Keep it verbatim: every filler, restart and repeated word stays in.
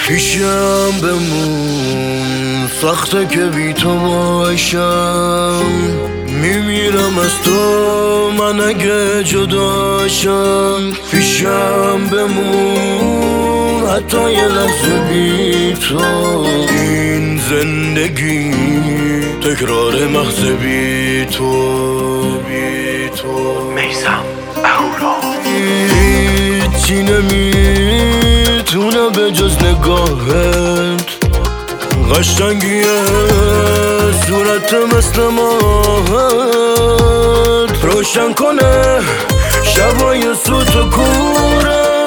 پیشم بمون، سخته که بی تو باشم. میمیرم از تو من اگه جداشم. پیشم بمون حتی یه لحظه بی تو. این زندگی تکرار محض بی تو بی تو. میثم اهورا هیچی نمیتونه به جز نگاهت، قشنگیه صورت مثل ماهت، روشن کنه شبای سوت و کوره.